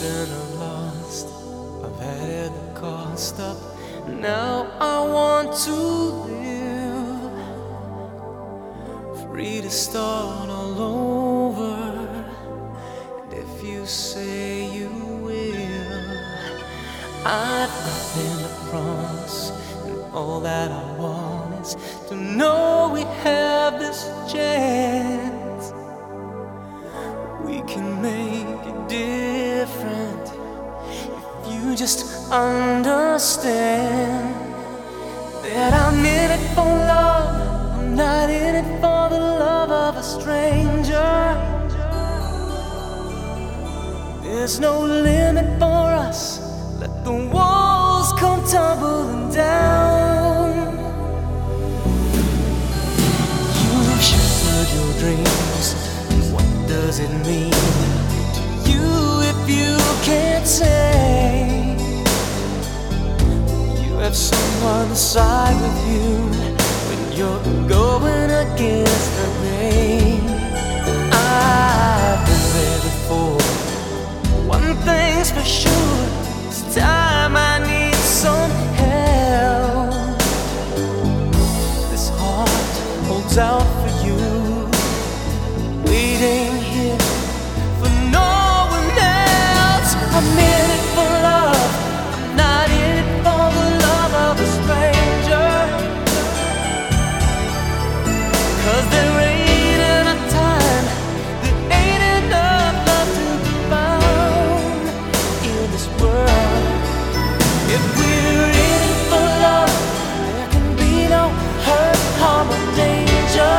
been lost, I've had the cost up. Now I want to live, free to start all over. And if you say you will, I've nothing to promise, and all that I want is to know we have this chance. We can make it different if you just understand that I'm in it for love. I'm not in it for the love of a stranger. There's no limit for us. Let the walls come tumbling down. You've shattered your dreams. What does it mean to you if you can't say you have someone to side with you when you're going against the grain? I've been there before. One thing's for sure, it's time I need some help. This heart holds out for you, waiting here for no one else. I'm in it for love, I'm not in it for the love of a stranger. 'Cause there ain't enough time, there ain't enough love to be found in this world. If we're in it for love, there can be no hurt, harm, or danger.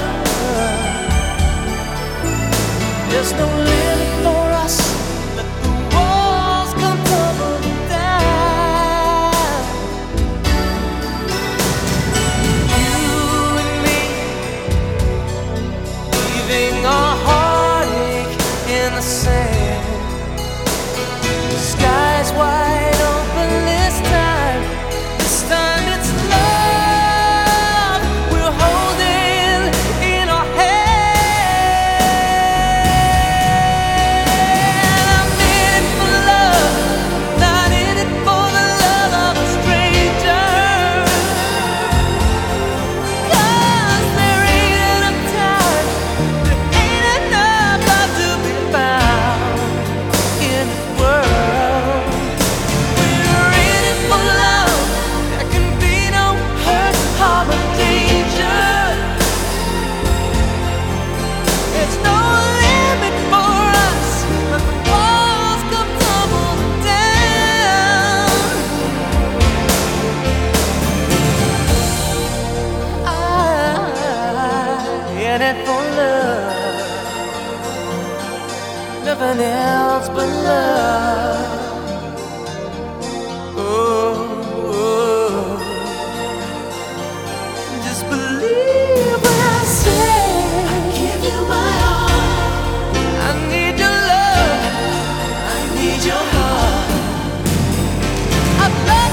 There's no limit for us. Let the walls come tumbling down. You and me, leaving our heartache in the sand. The sky's wide open this time. This time it's love we're holding in our hand. I'm in it for love, not in it for the love of a stranger. 'Cause there ain't enough time, there ain't enough love to be found in this world. We're in it for love, there can be no hurt, harm, or danger. There's no limit for us, let the walls come tumbling down. I'm in it for love, nothing else but love. Oh, just believe what I say. I give you my heart. I need your love, I need your heart. I love